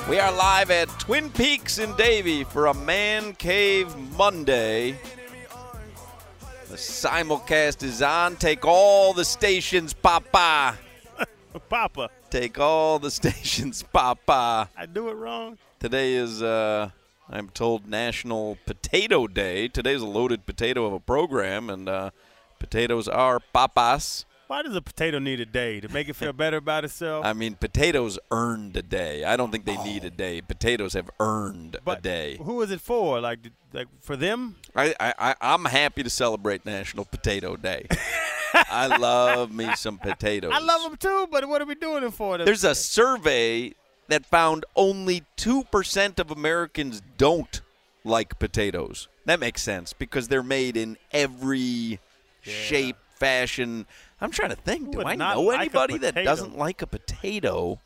We are live at Twin Peaks in Davie for a Man Cave Monday. The simulcast is on. Take all the stations, Papa. Papa. Take all the stations, Papa. I do it wrong. Today is, I'm told, National Potato Day. Today's a loaded potato of a program, and potatoes are papas. Why does a potato need a day? To make it feel better about itself? I mean, potatoes earned a day. I don't think they need a day. Potatoes have earned a day. Who is it for? Like for them? I'm happy to celebrate National Potato Day. I love me some potatoes. I love them too, but what are we doing it for? There's a survey that found only 2% of Americans don't like potatoes. That makes sense because they're made in every shape, fashion. I'm trying to think. Do I know anybody that doesn't like a potato?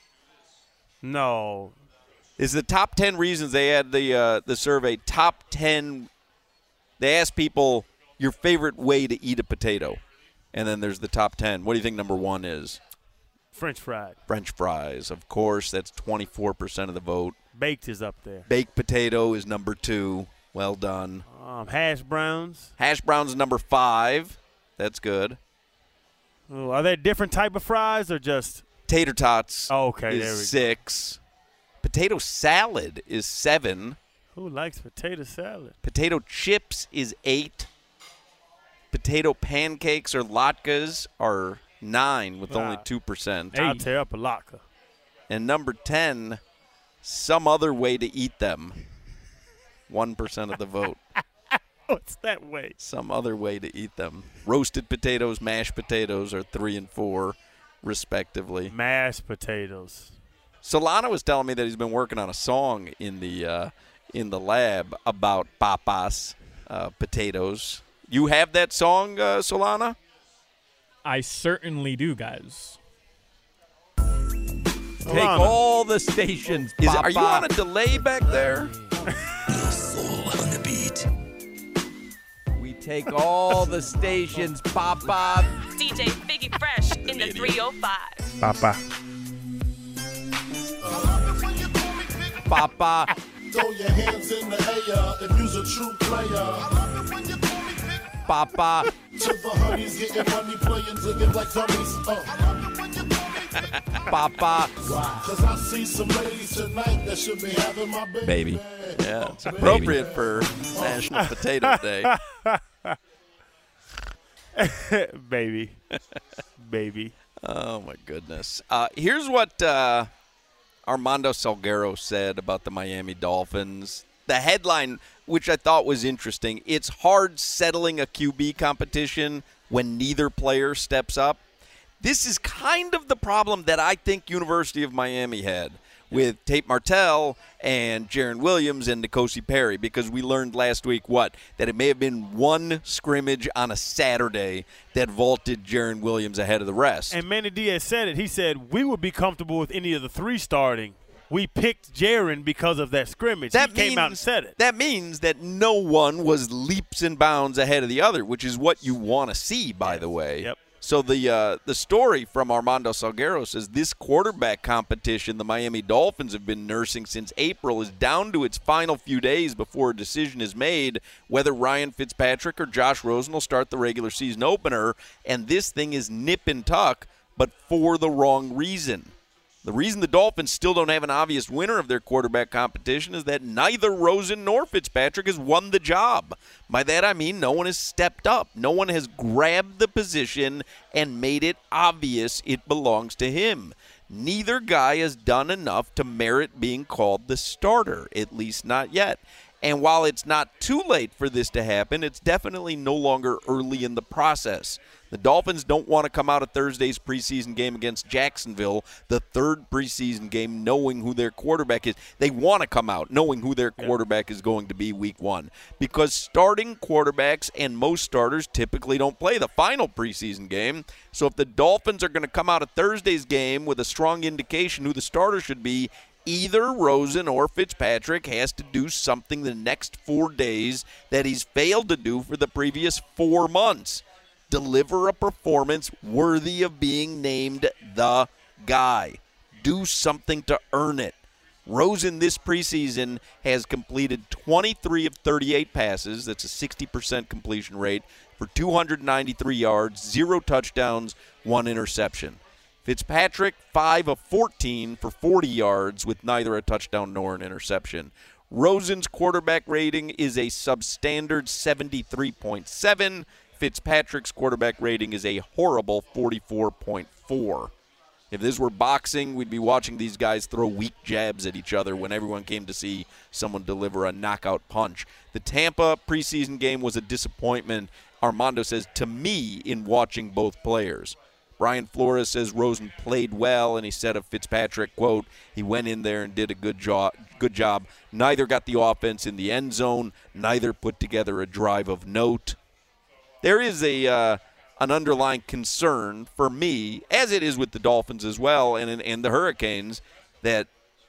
No. Is the top 10 reasons they had the survey, top 10, they asked people your favorite way to eat a potato. And then there's the top 10. What do you think number one is? French fries. French fries, of course. That's 24% of the vote. Baked is up there. Baked potato is number 2. Well done. Hash browns. Hash browns number 5. That's good. Oh, are there different type of fries or just? Tater tots there we is 6. Potato salad is 7. Who likes potato salad? Potato chips is 8. Potato pancakes or latkes are 9 with only 2%. I'll tear up a latke. And number 10, some other way to eat them. 1% of the vote. What's that way? Some other way to eat them. Roasted potatoes, mashed potatoes are 3 and 4, respectively. Mashed potatoes. Solana was telling me that he's been working on a song in the lab about papas, potatoes. You have that song, Solana? I certainly do, guys. Take all the stations, Papa. Are you on a delay back there? Soul on the beat. We take all the stations, Papa. DJ Biggie Fresh in the 305. Papa. Papa. Throw your hands in the air if you's a true player. Papa. To the honeys, getting money, playing to get like dummies. Papa. Cause I see some ladies tonight that should be having my baby. Yeah, it's appropriate for National Potato Day. Baby. Oh, my goodness. Here's what Armando Salguero said about the Miami Dolphins. The headline, which I thought was interesting, it's hard settling a QB competition when neither player steps up. This is kind of the problem that I think University of Miami had with Tate Martell and Jaron Williams and N'Kosi Perry, because we learned last week, that it may have been one scrimmage on a Saturday that vaulted Jaron Williams ahead of the rest. And Manny Diaz said it. He said, we would be comfortable with any of the 3 starting. We picked Jaron because of that scrimmage. He came out and said it. That means that no one was leaps and bounds ahead of the other, which is what you want to see, by the way. Yep. So the story from Armando Salguero says this quarterback competition the Miami Dolphins have been nursing since April is down to its final few days before a decision is made whether Ryan Fitzpatrick or Josh Rosen will start the regular season opener, and this thing is nip and tuck, but for the wrong reason. The reason the Dolphins still don't have an obvious winner of their quarterback competition is that neither Rosen nor Fitzpatrick has won the job. By that I mean no one has stepped up. No one has grabbed the position and made it obvious it belongs to him. Neither guy has done enough to merit being called the starter, at least not yet. And while it's not too late for this to happen, it's definitely no longer early in the process. The Dolphins don't want to come out of Thursday's preseason game against Jacksonville, the third preseason game, knowing who their quarterback is. They want to come out knowing who their quarterback is going to be week 1, because starting quarterbacks and most starters typically don't play the final preseason game. So if the Dolphins are going to come out of Thursday's game with a strong indication who the starter should be, either Rosen or Fitzpatrick has to do something the next 4 days that he's failed to do for the previous 4 months. Deliver a performance worthy of being named the guy. Do something to earn it. Rosen this preseason has completed 23 of 38 passes. That's a 60% completion rate for 293 yards, 0 touchdowns, 1 interception. Fitzpatrick, 5 of 14 for 40 yards with neither a touchdown nor an interception. Rosen's quarterback rating is a substandard 73.7. Fitzpatrick's quarterback rating is a horrible 44.4. If this were boxing, we'd be watching these guys throw weak jabs at each other when everyone came to see someone deliver a knockout punch. The Tampa preseason game was a disappointment, Armando says, to me in watching both players. Brian Flores says Rosen played well, and he said of Fitzpatrick, quote, he went in there and did a good job. Neither got the offense in the end zone. Neither put together a drive of note. There is an underlying concern for me, as it is with the Dolphins as well and the Hurricanes, that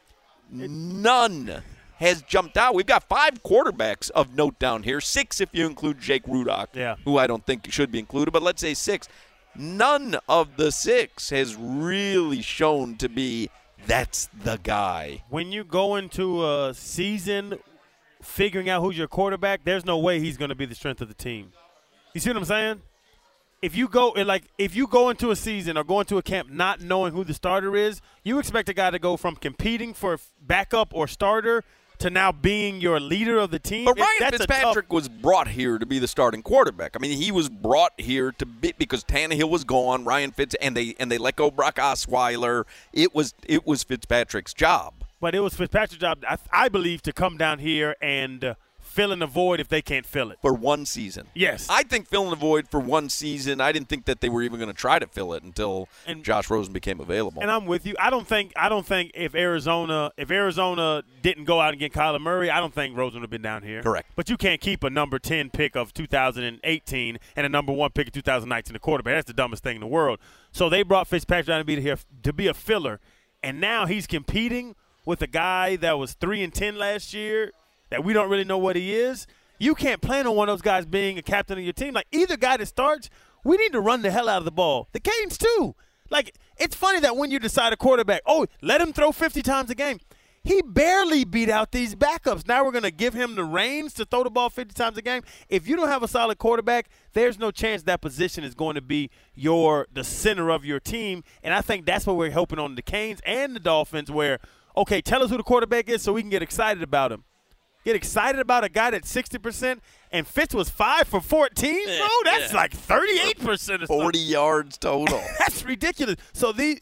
none has jumped out. We've got 5 quarterbacks of note down here, 6 if you include Jake Rudock, who I don't think should be included, but let's say 6. None of the 6 has really shown to be that's the guy. When you go into a season figuring out who's your quarterback, there's no way he's going to be the strength of the team. You see what I'm saying? If you go into a season or go into a camp not knowing who the starter is, you expect a guy to go from competing for backup or starter to now being your leader of the team. But Ryan Fitzpatrick was brought here to be the starting quarterback. I mean, he was brought here to be because Tannehill was gone. Ryan Fitz and they let go Brock Osweiler. It was Fitzpatrick's job. But it was Fitzpatrick's job, I believe, to come down here and fill in the void if they can't fill it. For one season. Yes. I think filling the void for one season. I didn't think that they were even going to try to fill it until Josh Rosen became available. And I'm with you. I don't think if Arizona didn't go out and get Kyler Murray, I don't think Rosen would have been down here. Correct. But you can't keep a number 10 pick of 2018 and a number 1 pick of 2019 the quarterback. That's the dumbest thing in the world. So they brought Fitzpatrick down to be a filler, and now he's competing with a guy that was 3-10 last year that we don't really know what he is. You can't plan on one of those guys being a captain of your team. Like, either guy that starts, we need to run the hell out of the ball. The Canes, too. Like, it's funny that when you decide a quarterback, let him throw 50 times a game. He barely beat out these backups. Now we're going to give him the reins to throw the ball 50 times a game. If you don't have a solid quarterback, there's no chance that position is going to be the center of your team. And I think that's what we're hoping on the Canes and the Dolphins where, okay, tell us who the quarterback is so we can get excited about him. Get excited about a guy that's 60%, and Fitz was 5 for 14, bro. That's like 38% or 40 yards total. That's ridiculous. So the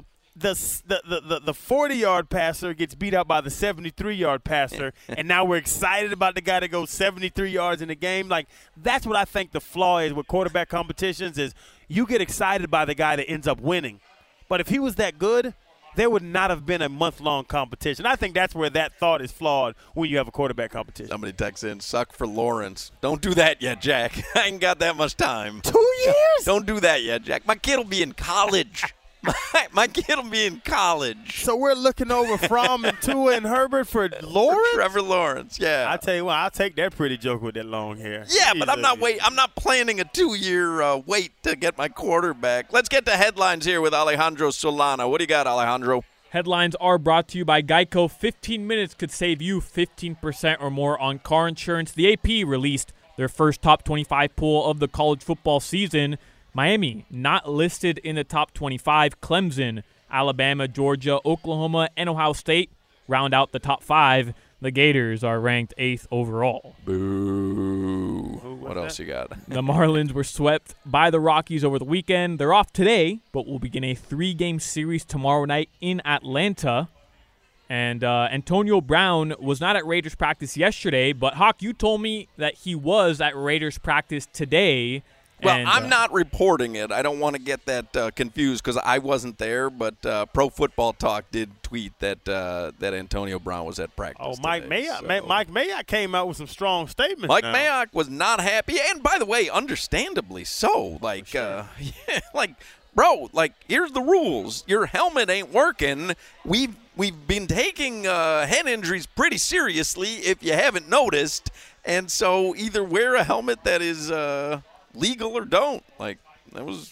40-yard passer gets beat out by the 73-yard passer, and now we're excited about the guy that goes 73 yards in the game. Like, that's what I think the flaw is with quarterback competitions is you get excited by the guy that ends up winning. But if he was that good, there would not have been a month-long competition. I think that's where that thought is flawed when you have a quarterback competition. Somebody texts in, suck for Lawrence. Don't do that yet, Jack. I ain't got that much time. 2 years? Don't do that yet, Jack. My kid will be in college. My kid will be in college. So we're looking over Fromm and Tua and Herbert for Lawrence? For Trevor Lawrence, yeah. I tell you what, I'll take that pretty joke with that long hair. Yeah, but I'm not planning a 2-year wait to get my quarterback. Let's get to headlines here with Alejandro Solana. What do you got, Alejandro? Headlines are brought to you by Geico. 15 minutes could save you 15% or more on car insurance. The AP released their first top 25 poll of the college football season. Miami not listed in the top 25. Clemson, Alabama, Georgia, Oklahoma, and Ohio State round out the top 5. The Gators are ranked 8th overall. Boo. What else you got? The Marlins were swept by the Rockies over the weekend. They're off today, but will begin a 3-game series tomorrow night in Atlanta. And Antonio Brown was not at Raiders practice yesterday, but Hawk, you told me that he was at Raiders practice today. Well, I'm not reporting it. I don't want to get that confused because I wasn't there, but Pro Football Talk did tweet that Antonio Brown was at practice. Oh, Mike Mayock came out with some strong statements. Mike Mayock was not happy, and by the way, understandably so. Like, sure. Bro, here's the rules. Your helmet ain't working. We've been taking head injuries pretty seriously, if you haven't noticed, and so either wear a helmet that is legal or don't. Like, that was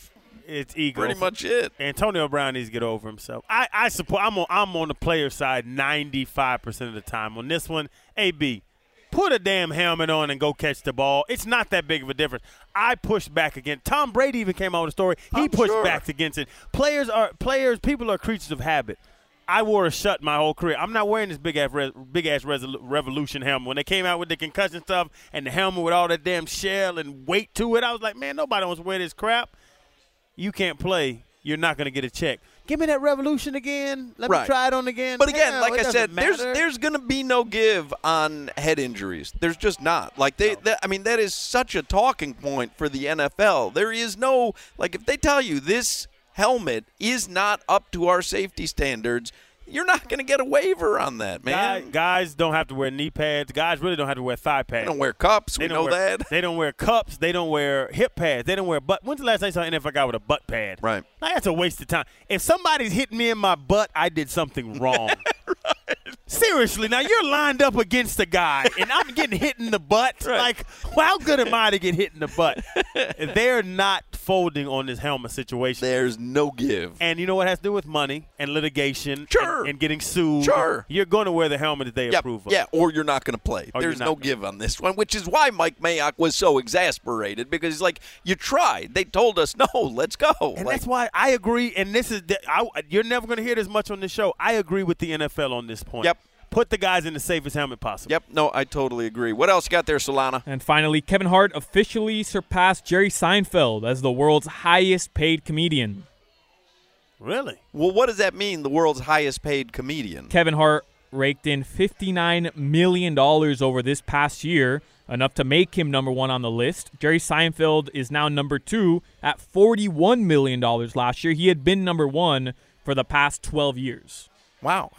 It's ego. Pretty much it. Antonio Brown needs to get over himself. I support. I'm on the player side 95% of the time. On this one, AB, put a damn helmet on and go catch the ball. It's not that big of a difference. I push back against. Tom Brady even came out with a story. He pushed back against it. People are creatures of habit. I wore a shut my whole career. I'm not wearing this big ass Revolution helmet. When they came out with the concussion stuff and the helmet with all that damn shell and weight to it, I was like, man, nobody wants to wear this crap. You can't play. You're not going to get a check. Give me that Revolution again. Let me try it on again. But again, like I said, there's going to be no give on head injuries. There's just not. Like that is such a talking point for the NFL. There is no, like, if they tell you this helmet is not up to our safety standards, you're not going to get a waiver on that, man. Guys don't have to wear knee pads. Guys really don't have to wear thigh pads. They don't wear cups. We know that. They don't wear cups. They don't wear hip pads. They don't wear butt. When's the last time you saw an NFL guy with a butt pad? Right. Like, that's a waste of time. If somebody's hitting me in my butt, I did something wrong. Right. Seriously, now you're lined up against a guy, and I'm getting hit in the butt. Right. Like, how good am I to get hit in the butt? They're not folding on this helmet situation. There's no give. And you know what has to do with money and litigation and getting sued? Sure. You're going to wear the helmet that they approve of. Yeah, or you're not going to play. There's no give on this one, which is why Mike Mayock was so exasperated, because he's like, you tried. They told us, no, let's go. And that's why I agree, and this is you're never going to hear this much on this show. I agree with the NFL on this point. Yep. Put the guys in the safest helmet possible. Yep. No, I totally agree. What else you got there, Solana? And finally, Kevin Hart officially surpassed Jerry Seinfeld as the world's highest paid comedian. Really? Well, what does that mean, the world's highest paid comedian? Kevin Hart raked in $59 million over this past year, enough to make him number one on the list. Jerry Seinfeld is now number two at $41 million last year. He had been number one for the past 12 years. Wow,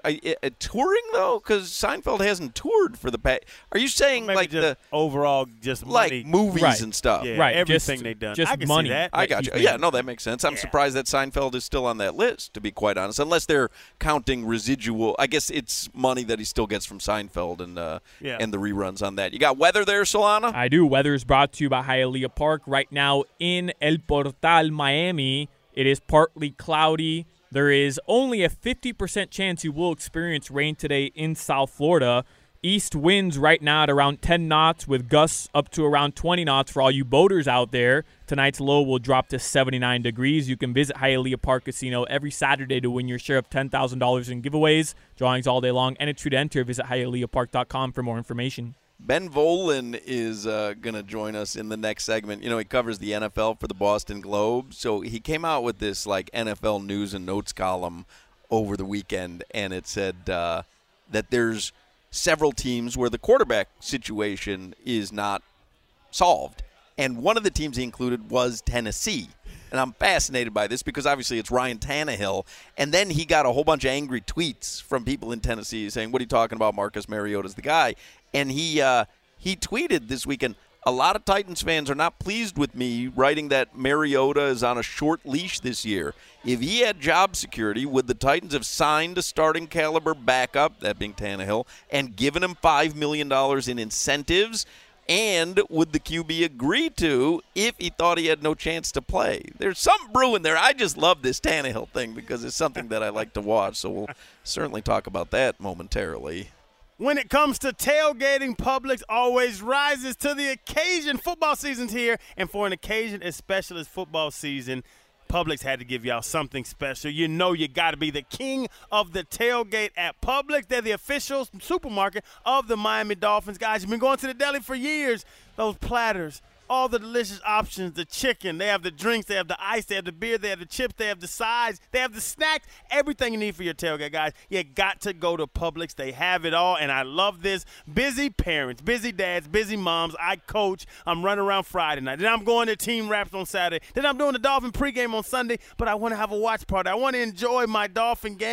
touring though, because Seinfeld hasn't toured for the past. Are you saying like the overall just money, like movies and stuff? Yeah, right, everything they've done. Just I can money. See that. I got you. Yeah, no, that makes sense. I'm surprised that Seinfeld is still on that list, to be quite honest, unless they're counting residual. I guess it's money that he still gets from Seinfeld and the reruns on that. You got weather there, Solana? I do. Weather is brought to you by Hialeah Park. Right now in El Portal, Miami, it is partly cloudy. There is only a 50% chance you will experience rain today in South Florida. East winds right now at around 10 knots with gusts up to around 20 knots for all you boaters out there. Tonight's low will drop to 79 degrees. You can visit Hialeah Park Casino every Saturday to win your share of $10,000 in giveaways, drawings all day long, and a true to enter. Visit HialeahPark.com for more information. Ben Volin is going to join us in the next segment. You know, he covers the NFL for the Boston Globe. So he came out with this, like, NFL news and notes column over the weekend, and it said that there's several teams where the quarterback situation is not solved. And one of the teams he included was Tennessee. And I'm fascinated by this because obviously it's Ryan Tannehill. And then he got a whole bunch of angry tweets from people in Tennessee saying, what are you talking about? Marcus Mariota's the guy. And he tweeted this weekend, a lot of Titans fans are not pleased with me writing that Mariota is on a short leash this year. If he had job security, would the Titans have signed a starting caliber backup, that being Tannehill, and given him $5 million in incentives? And would the QB agree to if he thought he had no chance to play? There's something brewing there. I just love this Tannehill thing because it's something that I like to watch. So we'll certainly talk about that momentarily. When it comes to tailgating, Publix always rises to the occasion. Football season's here, and for an occasion as special as football season, Publix had to give y'all something special. You know you got to be the king of the tailgate at Publix. They're the official supermarket of the Miami Dolphins. Guys, you've been going to the deli for years. Those platters, all the delicious options, the chicken, they have the drinks, they have the ice, they have the beer, they have the chips, they have the sides, they have the snacks, everything you need for your tailgate, guys. You got to go to Publix. They have it all, and I love this. Busy parents, busy dads, busy moms. I coach. I'm running around Friday night. Then I'm going to team wraps on Saturday. Then I'm doing the Dolphin pregame on Sunday, but I want to have a watch party. I want to enjoy my Dolphin game.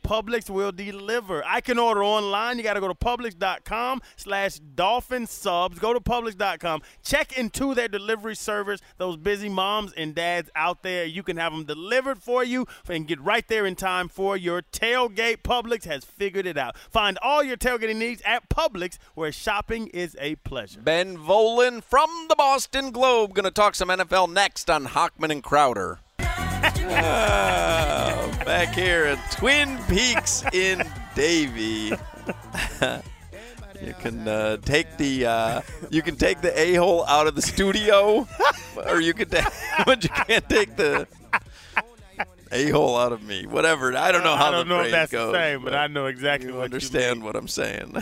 Publix will deliver. I can order online. You got to go to Publix.com/DolphinSubs. Go to Publix.com. Check into their delivery service. Those busy moms and dads out there, you can have them delivered for you and get right there in time for your tailgate. Publix has figured it out. Find all your tailgating needs at Publix, where shopping is a pleasure. Ben Volin from the Boston Globe. Going to talk some NFL next on Hochman and Crowder. Back here at Twin Peaks in Davie. You can take the a-hole out of the studio, or you can but you can't take the a-hole out of me. Whatever. I don't know how the phrase goes. I don't know if that's the same, but I know exactly what understand you mean. what I'm saying.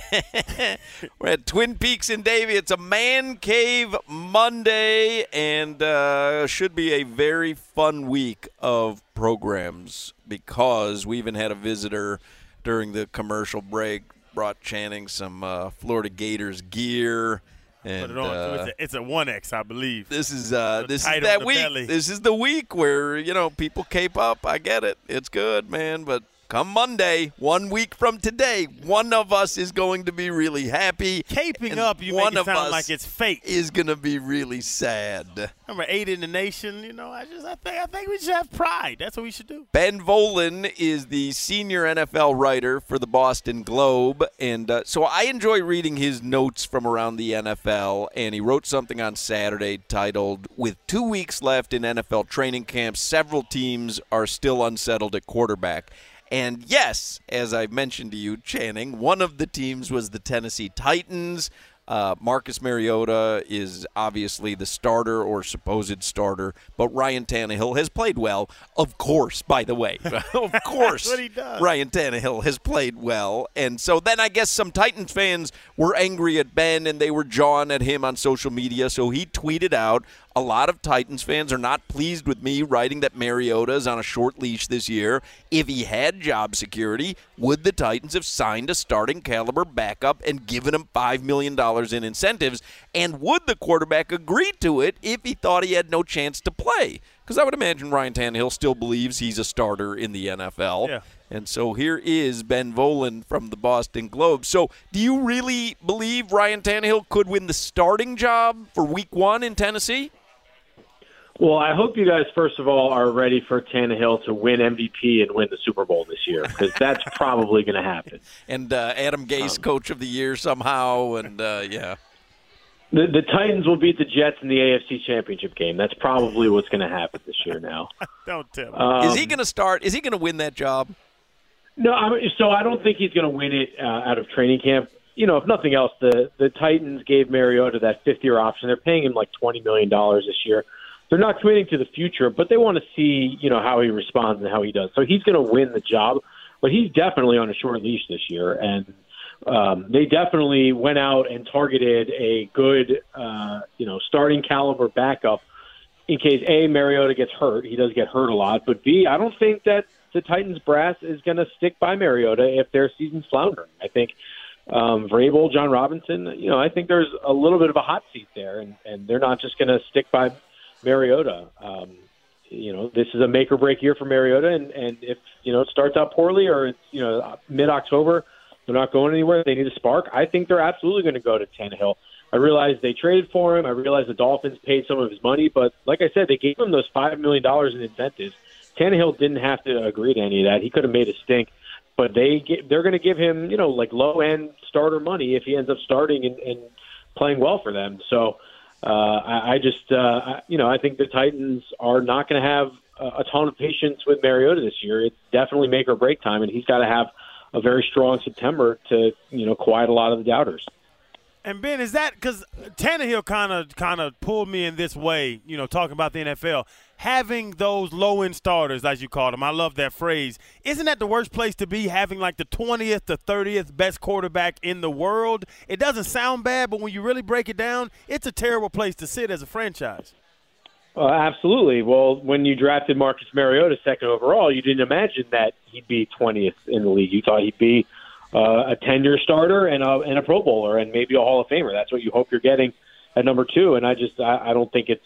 We're at Twin Peaks in Davie. It's a Man Cave Monday, and should be a very fun week of programs because we even had a visitor during the commercial break, brought Channing some Florida Gators gear. And, put it on. So it's a 1X, I believe. This is that week. Belly. This is the week where people cape up. I get it. It's good, man. But come Monday, 1 week from today, one of us is going to be really happy. Caping up, you make it sound like it's fake. Is going to be really sad. Number 8 in the nation. I think we should have pride. That's what we should do. Ben Volin is the senior NFL writer for the Boston Globe, and so I enjoy reading his notes from around the NFL, and he wrote something on Saturday titled, "With 2 weeks left in NFL training camp, several teams are still unsettled at quarterback." And yes, as I mentioned to you, Channing, one of the teams was the Tennessee Titans. Marcus Mariota is obviously the starter or supposed starter, but Ryan Tannehill has played well. Of course, by the way. Of course, That's what he does. Ryan Tannehill has played well. And so then I guess some Titans fans were angry at Ben, and they were jawing at him on social media, so he tweeted out, "A lot of Titans fans are not pleased with me writing that Mariota is on a short leash this year. If he had job security, would the Titans have signed a starting caliber backup and given him $5 million in incentives? And would the quarterback agree to it if he thought he had no chance to play?" Because I would imagine Ryan Tannehill still believes he's a starter in the NFL. Yeah. And so here is Ben Volin from the Boston Globe. So do you really believe Ryan Tannehill could win the starting job for Week 1 in Tennessee? Well, I hope you guys, first of all, are ready for Tannehill to win MVP and win the Super Bowl this year, because that's probably going to happen. And Adam Gase, Coach of the Year somehow, and yeah. The Titans will beat the Jets in the AFC Championship game. That's probably what's going to happen this year now. Don't tell me. Is he going to start? Is he going to win that job? No, so I don't think he's going to win it out of training camp. If nothing else, the Titans gave Mariota that fifth-year option. They're paying him like $20 million this year. They're not committing to the future, but they want to see, how he responds and how he does. So he's going to win the job, but he's definitely on a short leash this year. And they definitely went out and targeted a good, starting caliber backup in case, A, Mariota gets hurt. He does get hurt a lot. But, B, I don't think that the Titans brass is going to stick by Mariota if their season's floundering. I think Vrabel, John Robinson, I think there's a little bit of a hot seat there, and they're not just going to stick by Mariota. This is a make or break year for Mariota, and if it starts out poorly or it's mid-October, they're not going anywhere. They need a spark. I think they're absolutely going to go to Tannehill. I realize they traded for him. I realize the Dolphins paid some of his money, but like I said, they gave him those $5 million in incentives. Tannehill didn't have to agree to any of that. He could have made a stink, but they're going to give him like low-end starter money if he ends up starting and playing well for them. So. I think the Titans are not going to have a ton of patience with Mariota this year. It's definitely make or break time, and he's got to have a very strong September to, quiet a lot of the doubters. And Ben, is that because Tannehill kind of pulled me in this way, talking about the NFL, having those low-end starters, as you call them. I love that phrase. Isn't that the worst place to be, having like the 20th to 30th best quarterback in the world? It doesn't sound bad, but when you really break it down, it's a terrible place to sit as a franchise. Absolutely. Well, when you drafted Marcus Mariota second overall, you didn't imagine that he'd be 20th in the league. You thought he'd be a 10-year starter and a Pro Bowler and maybe a Hall of Famer. That's what you hope you're getting at number 2. And I don't think it's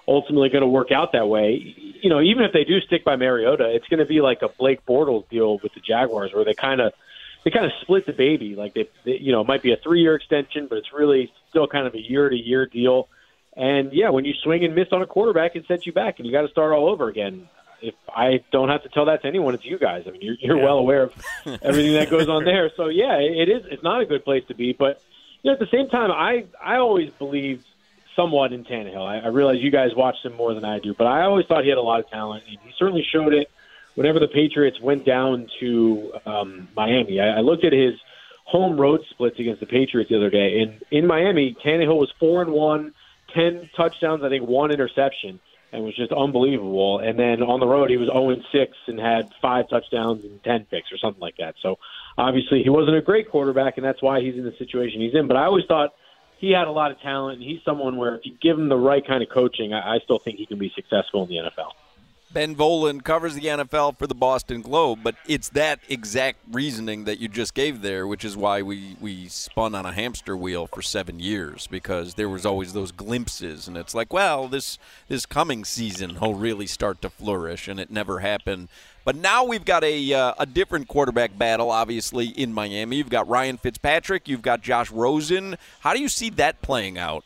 ultimately going to work out that way. You know, even if they do stick by Mariota, it's going to be like a Blake Bortles deal with the Jaguars, where they kind of split the baby. Like they you know, it might be a 3-year extension, but it's really still kind of a year-to-year deal. And yeah, when you swing and miss on a quarterback, it sets you back, and you got to start all over again. If I don't have to tell that to anyone, it's you guys. I mean, you're well aware of everything that goes on there. So yeah, it's not a good place to be. But you know, at the same time, I always believed somewhat in Tannehill. I realize you guys watched him more than I do, but I always thought he had a lot of talent, and he certainly showed it whenever the Patriots went down to Miami. I looked at his home road splits against the Patriots the other day, and in Miami, Tannehill was 4-1, 10 touchdowns, I think 1 interception, and was just unbelievable. And then on the road, he was 0-6 and had 5 touchdowns and 10 picks or something like that. So obviously he wasn't a great quarterback, and that's why he's in the situation he's in. But I always thought he had a lot of talent, and he's someone where if you give him the right kind of coaching, I still think he can be successful in the NFL. Ben Volin covers the NFL for the Boston Globe, but it's that exact reasoning that you just gave there, which is why we spun on a hamster wheel for 7 years, because there was always those glimpses, and it's like, well, this coming season he'll really start to flourish, and it never happened. But now we've got a different quarterback battle, obviously, in Miami. You've got Ryan Fitzpatrick. You've got Josh Rosen. How do you see that playing out?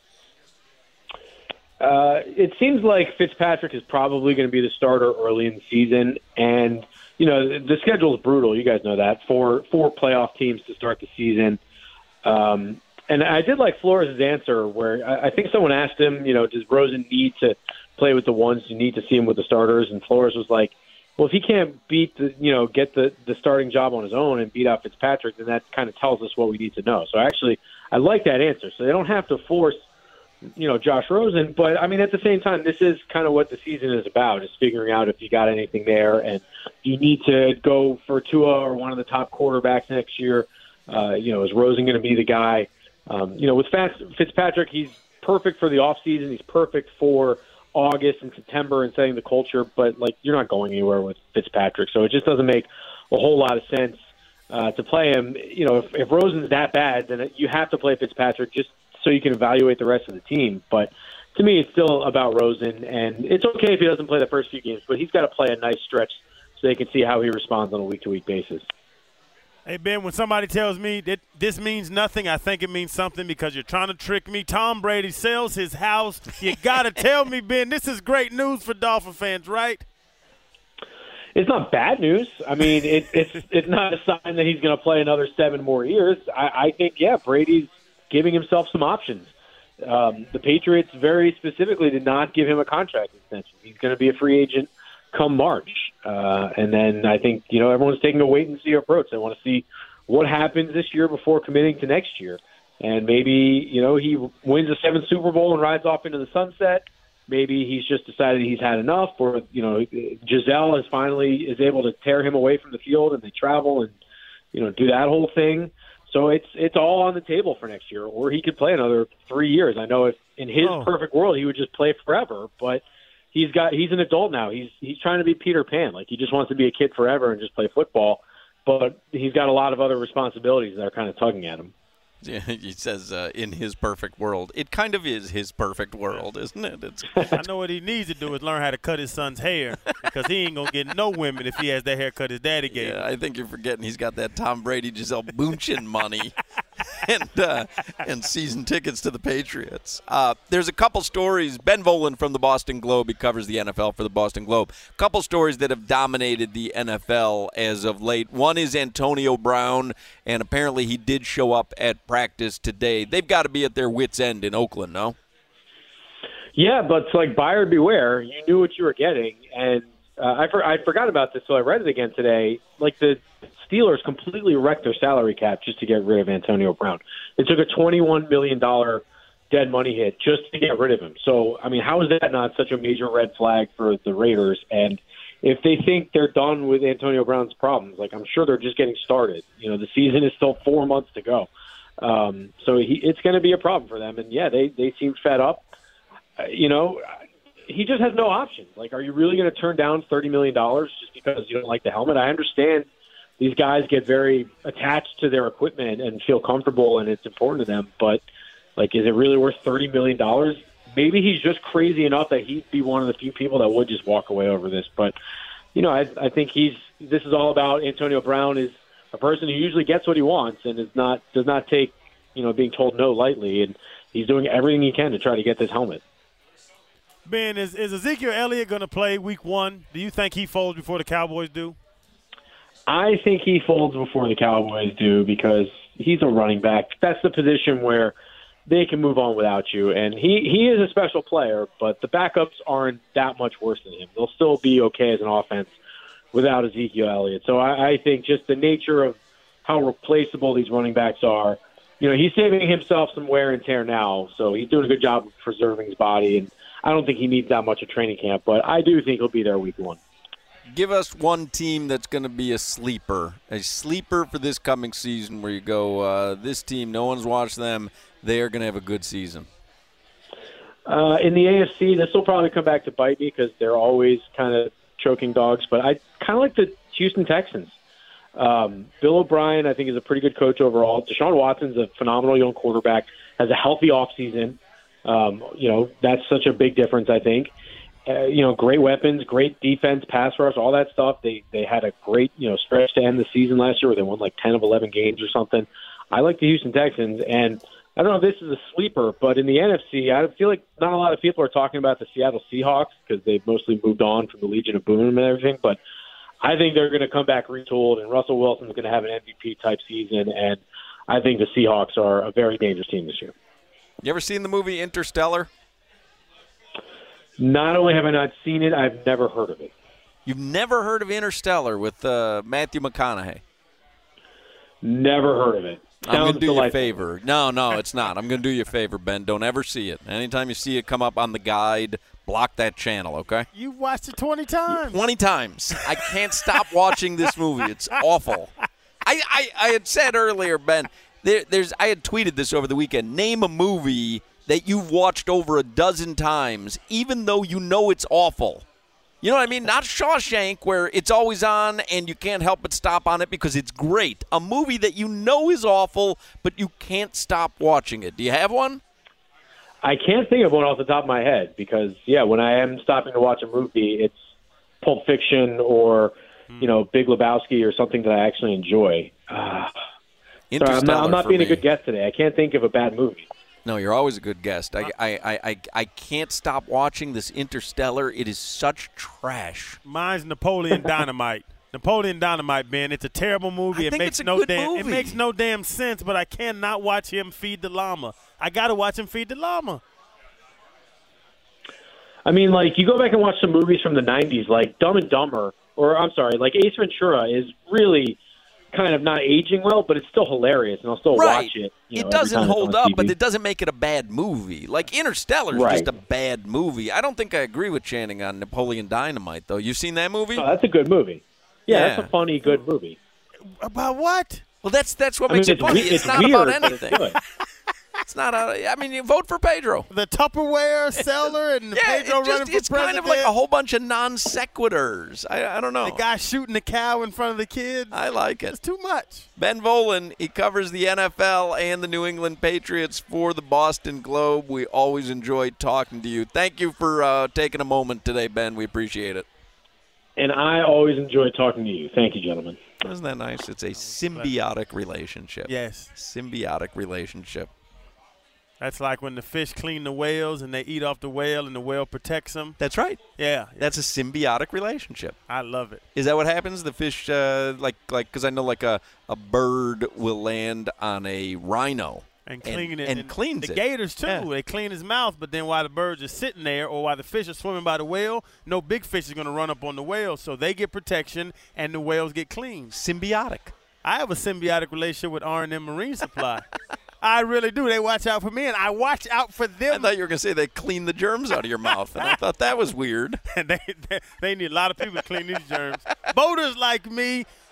It seems like Fitzpatrick is probably going to be the starter early in the season. And, you know, the schedule is brutal. You guys know that. Four playoff teams to start the season. And I did like Flores' answer where I think someone asked him, you know, does Rosen need to play with the ones? Do you need to see him with the starters? And Flores was like, well, if he can't get the starting job on his own and beat out Fitzpatrick, then that kind of tells us what we need to know. So actually, I like that answer. So they don't have to force, you know, Josh Rosen, but I mean, at the same time, this is kind of what the season is about, is figuring out if you got anything there, and you need to go for Tua or one of the top quarterbacks next year. You know, is Rosen going to be the guy? You know, with Fitzpatrick, he's perfect for the offseason. He's perfect for August and September and setting the culture, but like, you're not going anywhere with Fitzpatrick, so it just doesn't make a whole lot of sense to play him. You know, if Rosen's that bad, then you have to play Fitzpatrick just so you can evaluate the rest of the team. But to me, it's still about Rosen, and it's okay if he doesn't play the first few games, but he's got to play a nice stretch so they can see how he responds on a week-to-week basis. Hey, Ben, when somebody tells me that this means nothing, I think it means something, because you're trying to trick me. Tom Brady sells his house. You got to tell me, Ben, this is great news for Dolphin fans, right? It's not bad news. I mean, it's not a sign that he's going to play another 7 more years. I think, yeah, Brady's giving himself some options. The Patriots very specifically did not give him a contract extension. He's going to be a free agent come March. And then I think, you know, everyone's taking a wait-and-see approach. They want to see what happens this year before committing to next year. And maybe, you know, he wins a 7th Super Bowl and rides off into the sunset. Maybe he's just decided he's had enough, or, you know, Giselle is able to tear him away from the field, and they travel and, you know, do that whole thing. So it's all on the table for next year, or he could play another 3 years. I know if in his perfect world he would just play forever, but he's an adult now. He's trying to be Peter Pan. Like, he just wants to be a kid forever and just play football, but he's got a lot of other responsibilities that are kind of tugging at him. Yeah, he says in his perfect world. It kind of is his perfect world, isn't it? I know what he needs to do is learn how to cut his son's hair, because he ain't going to get no women if he has that haircut his daddy gave him. Yeah, I think you're forgetting he's got that Tom Brady, Giselle Bündchen money and season tickets to the Patriots. There's a couple stories. Ben Volin from the Boston Globe, he covers the NFL for the Boston Globe. A couple stories that have dominated the NFL as of late. One is Antonio Brown, and apparently he did show up at practice today. They've got to be at their wits' end in Oakland, no? Yeah, but it's like buyer beware. You knew what you were getting, and I forgot about this, so I read it again today. Like, the Steelers completely wrecked their salary cap just to get rid of Antonio Brown. They took a $21 million dead money hit just to get rid of him. So, I mean, how is that not such a major red flag for the Raiders? And if they think they're done with Antonio Brown's problems, like, I'm sure they're just getting started. You know, the season is still 4 months to go. So it's going to be a problem for them. And, yeah, they seem fed up. You know, he just has no options. Like, are you really going to turn down $30 million just because you don't like the helmet? I understand these guys get very attached to their equipment and feel comfortable, and it's important to them. But, like, is it really worth $30 million? maybe he's just crazy enough that he'd be one of the few people that would just walk away over this. But, I think this is all about Antonio Brown is a person who usually gets what he wants and does not take, being told no lightly. And he's doing everything he can to try to get this helmet. Ben, is Ezekiel Elliott going to play week 1? Do you think he folds before the Cowboys do? I think he folds before the Cowboys do because he's a running back. That's the position where they can move on without you. And he is a special player, but the backups aren't that much worse than him. They'll still be okay as an offense without Ezekiel Elliott. So I think just the nature of how replaceable these running backs are, he's saving himself some wear and tear now. So he's doing a good job of preserving his body. And I don't think he needs that much of training camp, but I do think he'll be there week 1. Give us one team that's going to be a sleeper for this coming season where you go, this team, no one's watched them. They are going to have a good season. In the AFC, this will probably come back to bite me because they're always kind of choking dogs, but I kind of like the Houston Texans. Bill O'Brien, I think, is a pretty good coach overall. Deshaun Watson's a phenomenal young quarterback, has a healthy offseason. That's such a big difference, I think. Great weapons, great defense, pass rush, all that stuff. They had a great, stretch to end the season last year where they won like 10 of 11 games or something. I like the Houston Texans, and I don't know if this is a sleeper, but in the NFC, I feel like not a lot of people are talking about the Seattle Seahawks because they've mostly moved on from the Legion of Boom and everything, but I think they're going to come back retooled, and Russell Wilson's going to have an MVP-type season, and I think the Seahawks are a very dangerous team this year. You ever seen the movie Interstellar? Not only have I not seen it, I've never heard of it. You've never heard of Interstellar with Matthew McConaughey? Never heard of it. I'm going to do you a favor. No, it's not. I'm going to do you a favor, Ben. Don't ever see it. Anytime you see it come up on the guide, block that channel, okay? You've watched it 20 times. 20 times. I can't stop watching this movie. It's awful. I had said earlier, Ben, I had tweeted this over the weekend. Name a movie that you've watched over a dozen times, even though you know it's awful. You know what I mean? Not Shawshank, where it's always on and you can't help but stop on it because it's great. A movie that you know is awful, but you can't stop watching it. Do you have one? I can't think of one off the top of my head because, when I am stopping to watch a movie, it's Pulp Fiction or, Big Lebowski or something that I actually enjoy. Sorry, I'm not being a good guest today. I can't think of a bad movie. No, you're always a good guest. I can't stop watching this Interstellar. It is such trash. Mine's Napoleon Dynamite. Napoleon Dynamite, Ben. It's a terrible movie. It makes no damn sense, but I cannot watch him feed the llama. I got to watch him feed the llama. I mean, you go back and watch some movies from the 90s, like Dumb and Dumber, like Ace Ventura is really kind of not aging well, but it's still hilarious, and I'll still watch it. It doesn't hold up, but it doesn't make it a bad movie. Like Interstellar is just a bad movie. I don't think I agree with Channing on Napoleon Dynamite, though. You've seen that movie? Oh, that's a good movie. Yeah, that's a funny, good movie. About what? Well, that's what makes it funny. It's not weird, about anything. It's not. You vote for Pedro. The Tupperware seller and Pedro running for president. It's kind of like a whole bunch of non sequiturs. I don't know. The guy shooting the cow in front of the kids. I like it. It's too much. Ben Volin, he covers the NFL and the New England Patriots for the Boston Globe. We always enjoy talking to you. Thank you for taking a moment today, Ben. We appreciate it. And I always enjoy talking to you. Thank you, gentlemen. Isn't that nice? It's a symbiotic relationship. Yes. Symbiotic relationship. That's like when the fish clean the whales and they eat off the whale and the whale protects them. That's right. Yeah. That's a symbiotic relationship. I love it. Is that what happens? The fish, because I know a bird will land on a rhino. And clean it. And cleans it. The gators, too. Yeah. They clean his mouth, but then while the birds are sitting there or while the fish are swimming by the whale, no big fish is going to run up on the whale. So they get protection and the whales get clean. Symbiotic. I have a symbiotic relationship with R&M Marine Supply. I really do. They watch out for me, and I watch out for them. I thought you were going to say they clean the germs out of your mouth, and I thought that was weird. they need a lot of people to clean these germs. Boaters like me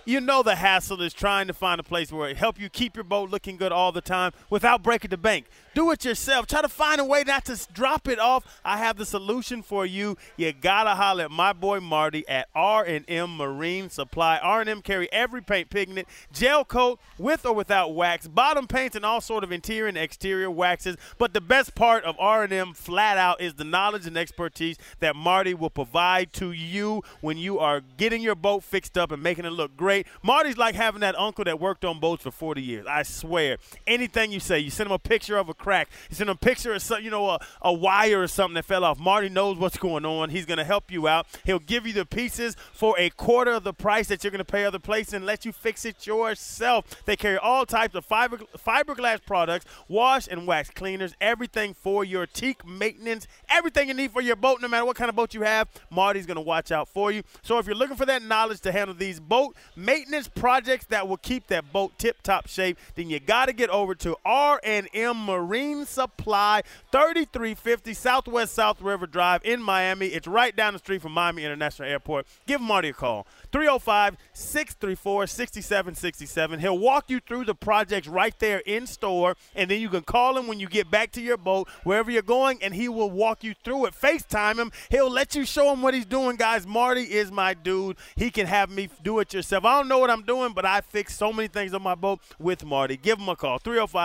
You know the hassle is trying to find a place where it help you keep your boat looking good all the time without breaking the bank. Do it yourself. Try to find a way not to drop it off. I have the solution for you. You got to holler at my boy Marty at R&M Marine Supply. R&M carry every paint pigment, gel coat with or without wax, bottom paints, and all sort of interior and exterior waxes. But the best part of R&M flat out is the knowledge and expertise that Marty will provide to you when you are getting your boat fixed up and making it look great. Marty's like having that uncle that worked on boats for 40 years. I swear. Anything you say, you send him a picture of a crack, you send him a picture of some, a wire or something that fell off. Marty knows what's going on. He's going to help you out. He'll give you the pieces for a quarter of the price that you're going to pay other places and let you fix it yourself. They carry all types of fiberglass products, wash and wax cleaners, everything for your teak maintenance, everything you need for your boat, no matter what kind of boat you have. Marty's going to watch out for you. So if you're looking for that knowledge to handle these boat maintenance projects that will keep that boat tip-top shape, then you got to get over to R&M Marine Supply, 3350 Southwest South River Drive in Miami. It's right down the street from Miami International Airport. Give Marty a call, 305-634-6767. He'll walk you through the projects right there in store, and then you can call him when you get back to your boat, wherever you're going, and he will walk you through it. FaceTime him. He'll let you show him what he's doing, guys. Marty is my dude. He can have me do it yourself. I don't know what I'm doing, but I fix so many things on my boat with Marty. Give him a call,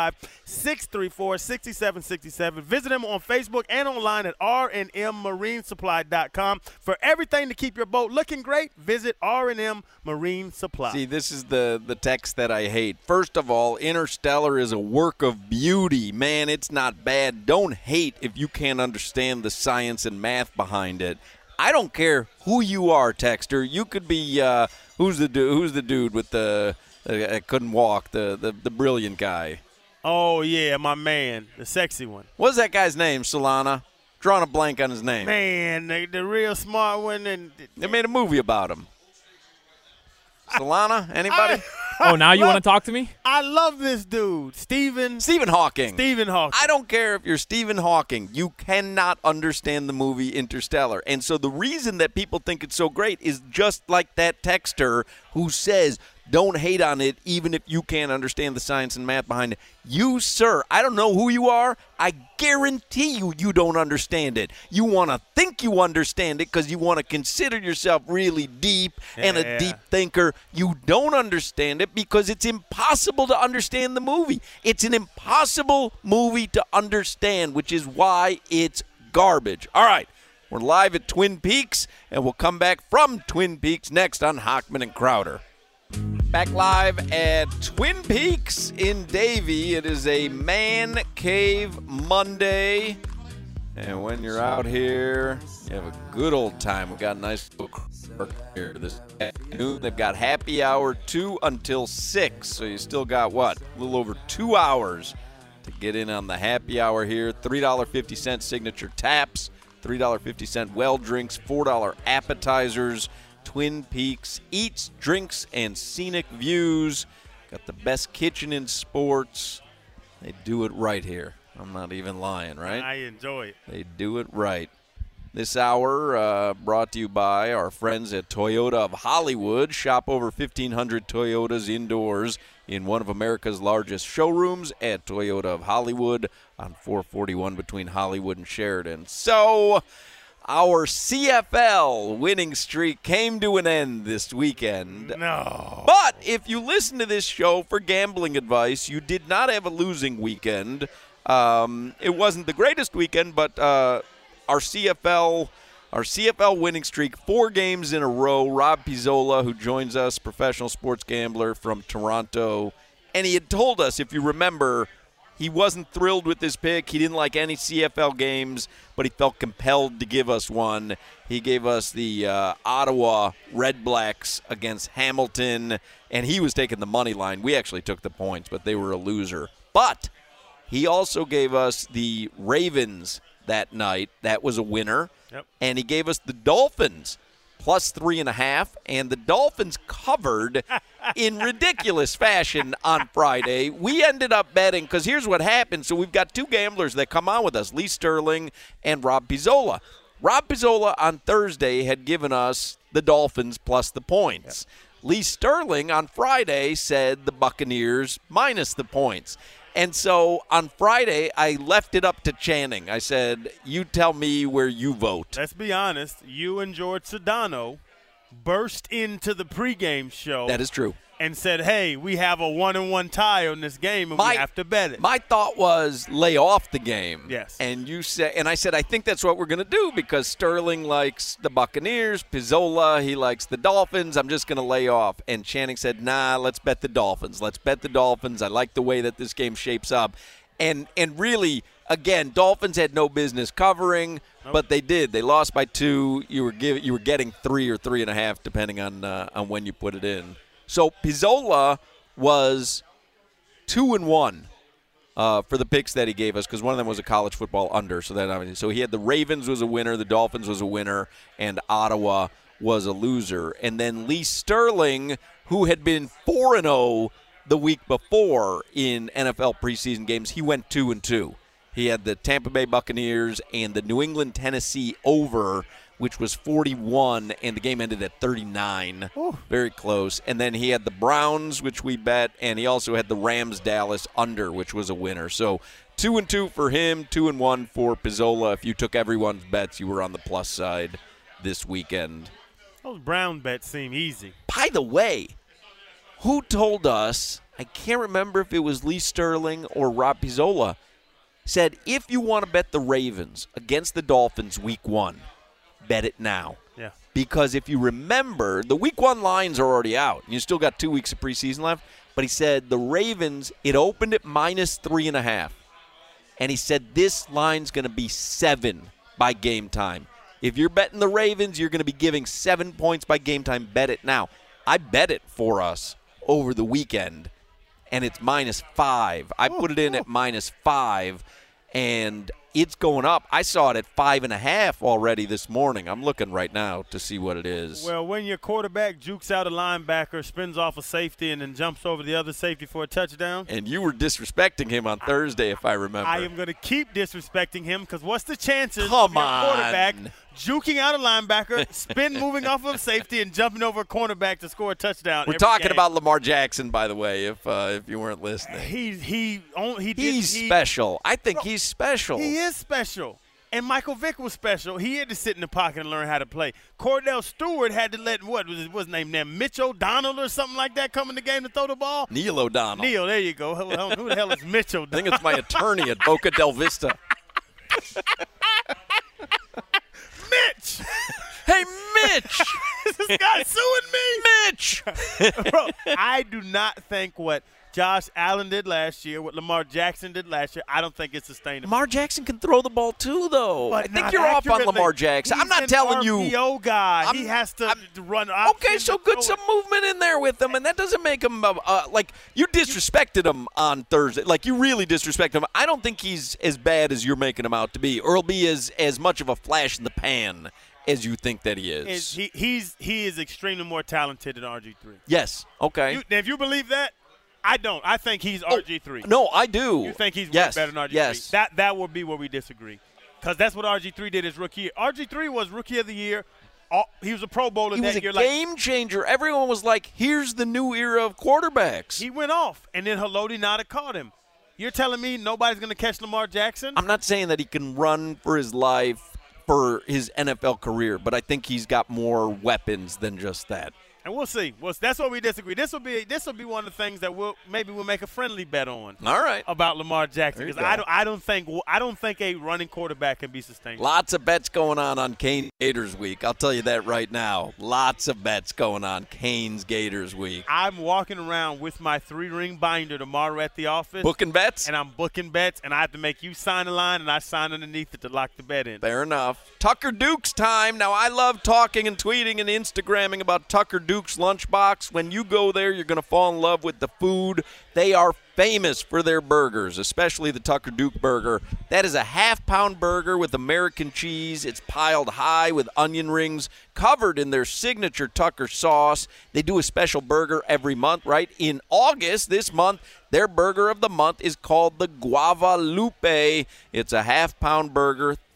305-634-6767. Visit him on Facebook and online at rnmmarinesupply.com. For everything to keep your boat looking great, visit R&M Marine Supply. See, this is the text that I hate. First of all, Interstellar is a work of beauty. Man, it's not bad. Don't hate if you can't understand the science and math behind it. I don't care who you are, texter. You could be who's the dude with the couldn't walk, the brilliant guy. Oh yeah, my man, the sexy one. What's that guy's name, Solana? Drawing a blank on his name. Man, the real smart one, and they made a movie about him. Solana, anybody? Now you want to talk to me? I love this dude, Stephen Hawking. Stephen Hawking. I don't care if you're Stephen Hawking. You cannot understand the movie Interstellar. And so the reason that people think it's so great is just like that texter who says, don't hate on it even if you can't understand the science and math behind it. You, sir, I don't know who you are. I guarantee you don't understand it. You want to think you understand it because you want to consider yourself really deep and a deep thinker. You don't understand it because it's impossible to understand the movie. It's an impossible movie to understand, which is why it's garbage. All right, we're live at Twin Peaks, and we'll come back from Twin Peaks next on Hochman and Crowder. Back live at Twin Peaks in Davie. It is a Man Cave Monday. And when you're out here, you have a good old time. We've got a nice little crowd here this afternoon. They've got happy hour 2 until 6. So you still got, a little over 2 hours to get in on the happy hour here. $3.50 signature taps, $3.50 well drinks, $4 appetizers. Twin Peaks eats, drinks, and scenic views. Got the best kitchen in sports. They do it right here. I'm not even lying, right? I enjoy it. They do it right. This hour brought to you by our friends at Toyota of Hollywood. Shop over 1,500 Toyotas indoors in one of America's largest showrooms at Toyota of Hollywood on 441 between Hollywood and Sheridan. So our CFL winning streak came to an end this weekend. No. But if you listen to this show for gambling advice, you did not have a losing weekend. It wasn't the greatest weekend, but our CFL winning streak, 4 games in a row. Rob Pizzola, who joins us, professional sports gambler from Toronto, and he had told us, if you remember, he wasn't thrilled with this pick. He didn't like any CFL games, but he felt compelled to give us one. He gave us the Ottawa Red Blacks against Hamilton, and he was taking the money line. We actually took the points, but they were a loser. But he also gave us the Ravens that night. That was a winner. Yep. And he gave us the Dolphins plus 3.5, and the Dolphins covered in ridiculous fashion on Friday. We ended up betting, because here's what happened. So we've got 2 gamblers that come on with us, Lee Sterling and Rob Pizzola. Rob Pizzola on Thursday had given us the Dolphins plus the points. Lee Sterling on Friday said the Buccaneers minus the points. And so on Friday, I left it up to Channing. I said, you tell me where you vote. Let's be honest. You and George Sedano burst into the pregame show. That is true. And said, hey, we have a 1-1 tie on this game, and we have to bet it. My thought was lay off the game. Yes. And I said, I think that's what we're going to do because Sterling likes the Buccaneers, Pizzola, he likes the Dolphins. I'm just going to lay off. And Channing said, nah, let's bet the Dolphins. Let's bet the Dolphins. I like the way that this game shapes up. And really, again, Dolphins had no business covering, but they did. They lost by 2. You were getting 3 or 3.5, depending on when you put it in. So Pizzola was 2-1 for the picks that he gave us because one of them was a college football under. So he had the Ravens was a winner, the Dolphins was a winner, and Ottawa was a loser. And then Lee Sterling, who had been 4-0 the week before in NFL preseason games, he went 2-2. He had the Tampa Bay Buccaneers and the New England Tennessee over, which was 41, and the game ended at 39. Ooh. Very close. And then he had the Browns, which we bet, and he also had the Rams-Dallas under, which was a winner. So 2-2 for him, 2-1 for Pizzola. If you took everyone's bets, you were on the plus side this weekend. Those Brown bets seem easy. By the way, who told us, I can't remember if it was Lee Sterling or Rob Pizzola, said if you want to bet the Ravens against the Dolphins week 1, bet it now. Yeah. Because if you remember, the week 1 lines are already out. You still got 2 weeks of preseason left. But he said the Ravens, it opened at minus 3.5. And he said this line's going to be 7 by game time. If you're betting the Ravens, you're going to be giving 7 points by game time. Bet it now. I bet it for us over the weekend, and it's minus 5. I put it in at minus 5, and it's going up. I saw it at 5.5 already this morning. I'm looking right now to see what it is. Well, when your quarterback jukes out a linebacker, spins off a safety, and then jumps over the other safety for a touchdown. And you were disrespecting him on Thursday, if I remember. I am going to keep disrespecting him because what's the chances of your quarterback juking out a linebacker, moving off of a safety, and jumping over a cornerback to score a touchdown? We're talking about Lamar Jackson, by the way, if you weren't listening. He's special. I think he's special. He is special. And Michael Vick was special. He had to sit in the pocket and learn how to play. Cordell Stewart had to let, what was his name there, Mitch O'Donnell or something like that come in the game to throw the ball? Neil O'Donnell. Neil, there you go. Who the hell is Mitch O'Donnell? I think it's my attorney at Boca Del Vista. Mitch! Hey, Mitch! This guy suing me? Mitch! Bro, I do not think what Josh Allen did last year, what Lamar Jackson did last year, I don't think it's sustainable. Lamar Jackson can throw the ball too, though. But I think you're off on Lamar Jackson. I'm not telling you. He's an RPO guy. He has to run. Okay, so good some movement in there with him, and that doesn't make him like you disrespected him on Thursday. Like you really disrespected him. I don't think he's as bad as you're making him out to be, or he'll be as much of a flash in the pan as you think that he is. He is extremely more talented than RG3. Yes. Okay. If you believe that. I don't. I think he's RG3. No, I do. You think he's way better than RG3? Yes. That would be where we disagree. Because that's what RG3 did his rookie year. RG3 was Rookie of the Year. He was a Pro Bowler that year. He was a game changer. Everyone was like, here's the new era of quarterbacks. He went off, and then Haloti Ngata caught him. You're telling me nobody's going to catch Lamar Jackson? I'm not saying that he can run for his life for his NFL career, but I think he's got more weapons than just that. And we'll see. That's what we disagree. This will be one of the things that we'll make a friendly bet on. All right. About Lamar Jackson, because I don't think a running quarterback can be sustained. Lots of bets going on Canes Gators week. I'll tell you that right now. Lots of bets going on Canes Gators week. I'm walking around with my 3-ring binder tomorrow at the office. Booking bets? And I'm booking bets, and I have to make you sign a line, and I sign underneath it to lock the bet in. Fair enough. Tucker Dukes time. Now, I love talking and tweeting and Instagramming about Tucker Dukes Lunchbox. When you go there, you're going to fall in love with the food. They are famous for their burgers, especially the Tucker Duke burger. That is a half-pound burger with American cheese. It's piled high with onion rings, covered in their signature Tucker sauce. They do a special burger every month, right? In August, this month, their burger of the month is called the Guavalupe. It's a half-pound burger,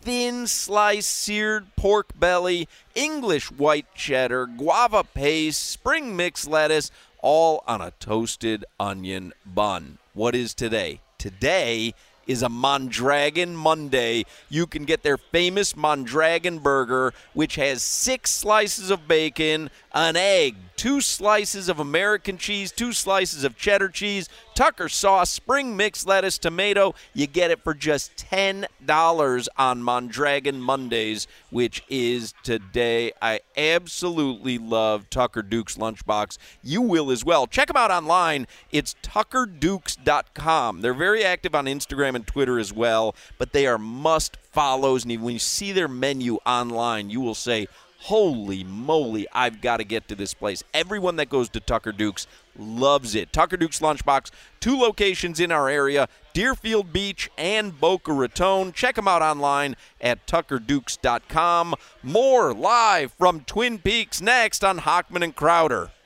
thin sliced seared pork belly, English white cheddar, guava paste, spring mix lettuce, all on a toasted onion bun. What is today? Today is a Mondragon Monday. You can get their famous Mondragon burger, which has 6 slices of bacon, an egg, 2 slices of American cheese, 2 slices of cheddar cheese, Tucker sauce, spring mix lettuce, tomato. You get it for just $10 on Mondragon Mondays, which is today. I absolutely love Tucker Duke's Lunchbox. You will as well. Check them out online. It's tuckerdukes.com. They're very active on Instagram and Twitter as well, but they are must-follows, and when you see their menu online, you will say, holy moly, I've got to get to this place. Everyone that goes to Tucker Duke's loves it. Tucker Duke's Lunchbox, 2 locations in our area, Deerfield Beach and Boca Raton. Check them out online at tuckerdukes.com. More live from Twin Peaks next on Hochman and Crowder.